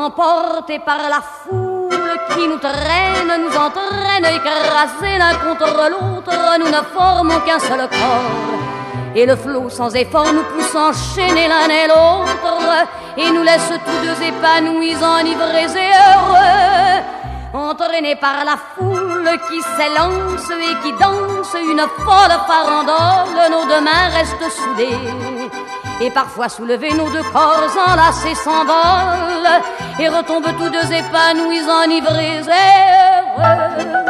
emportés par la foule qui nous traîne, nous entraîne, écrasés l'un contre l'autre, nous ne formons qu'un seul corps. Et le flot sans effort nous pousse enchaîner l'un et l'autre, et nous laisse tous deux épanouis, enivrés et heureux. Entraînés par la foule qui s'élance et qui danse une folle farandole, nos deux mains restent soudées. Et parfois soulevés, nos deux corps enlacés s'envolent et retombent tous deux épanouis, enivrés et heureux.